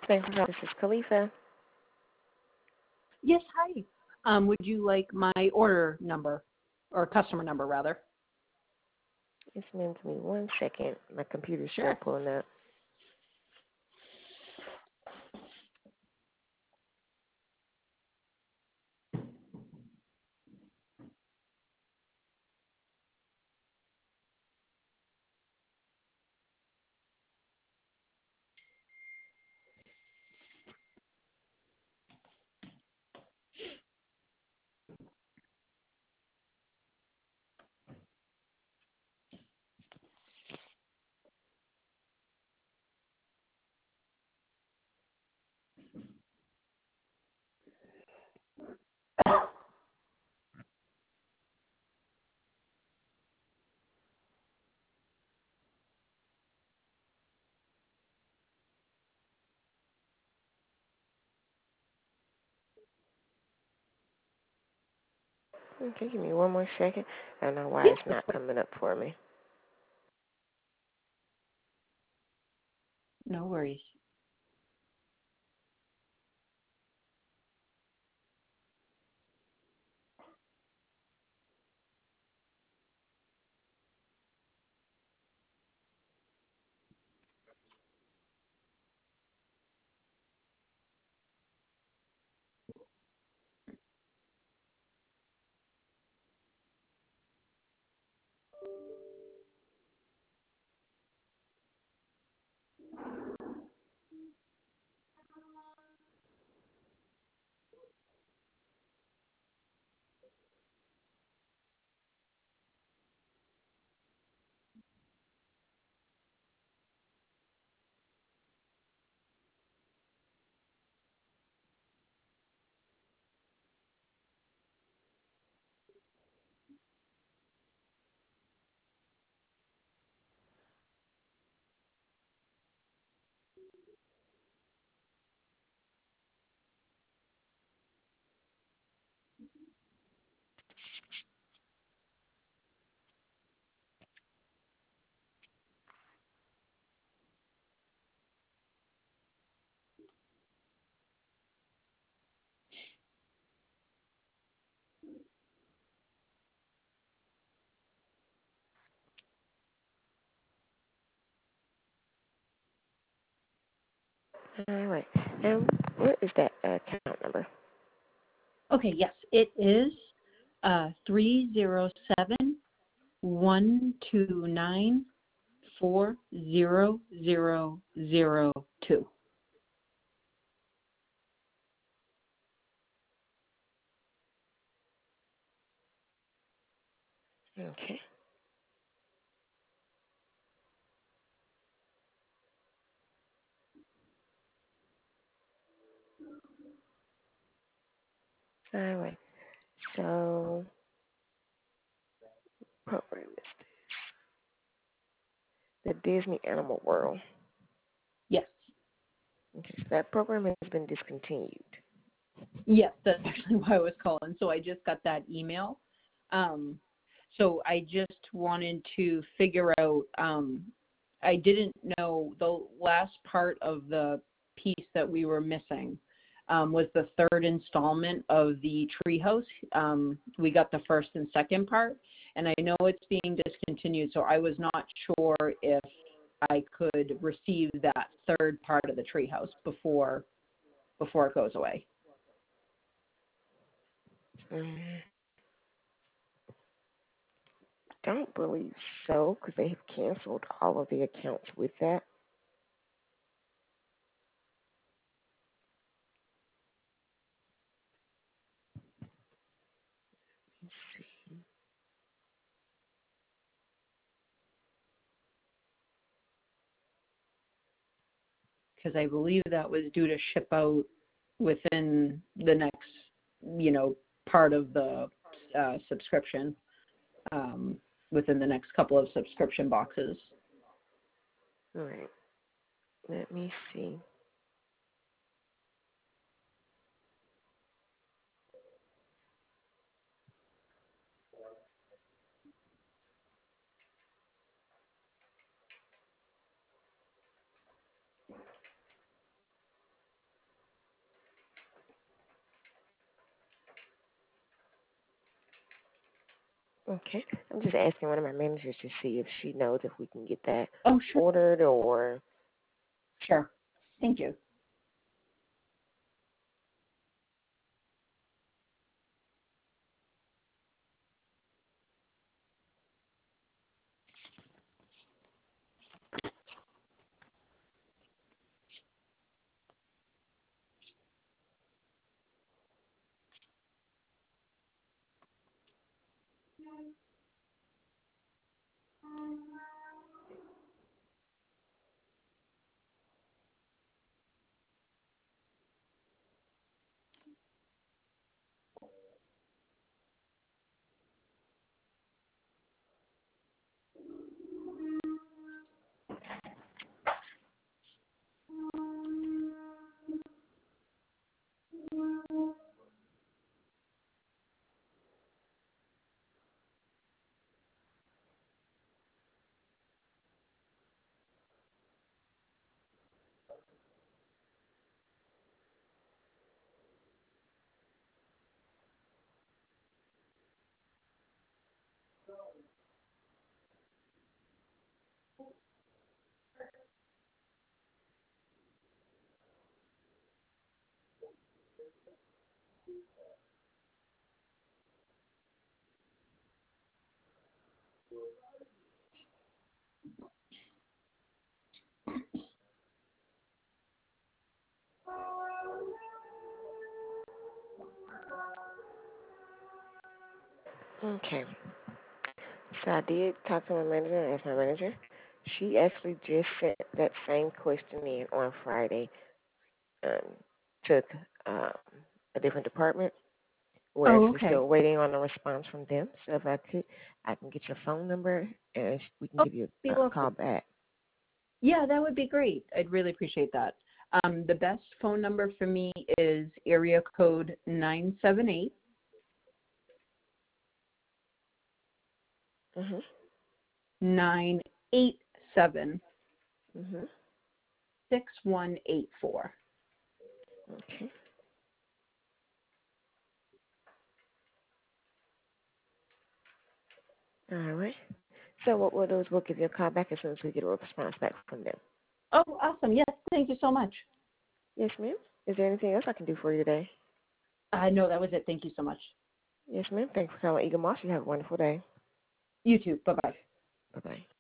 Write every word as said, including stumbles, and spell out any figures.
Thanks for calling. This is Khalifa. Yes, hi. Um, would you like my order number, or customer number, rather? Yes, ma'am. Give me one second. My computer's still Sure. pulling up. Okay, give me one more second. I don't know why Yes, it's of not course. coming up for me. No worries. All right. And what is that uh, account number? Okay, yes, it is uh, three zero seven one two nine four zero zero zero two. Okay. All right. So, program is the Disney Animal World. Yes. Okay. So that program has been discontinued. Yes, that's actually why I was calling. So I just got that email. Um, so I just wanted to figure out, um, I didn't know the last part of the piece that we were missing um, was the third installment of the Treehouse. Um, we got the first and second part, and I know it's being discontinued, so I was not sure if I could receive that third part of the Treehouse before before it goes away. Mm, don't believe so, because they have canceled all of the accounts with that. Let's see. Because I believe that was due to ship out within the next, you know, part of the uh, subscription, um, within the next couple of subscription boxes. All right. Let me see. Okay. I'm just asking one of my managers to see if she knows if we can get that Oh, sure. ordered or. Sure. Thank you. Okay. So I did talk to my manager and asked my manager. She actually just sent that same question in on Friday um, to um, a different department. We're Oh, actually okay. still waiting on a response from them. So if I could, I can get your phone number and we can Oh, give you be a lovely. call back. Yeah, that would be great. I'd really appreciate that. Um, the best phone number for me is area code nine seven eight Mhm. nine eight seven Mhm. six one eight four. Okay. All right. So what we'll do is we'll give you a call back as soon as we get a response back from them. Oh, awesome. Yes, thank you so much. Yes, ma'am. Is there anything else I can do for you today? Uh, no, that was it. Thank you so much. Yes, ma'am. Thanks for calling Eagle Moss. You have a wonderful day. You too. Bye-bye. Bye bye.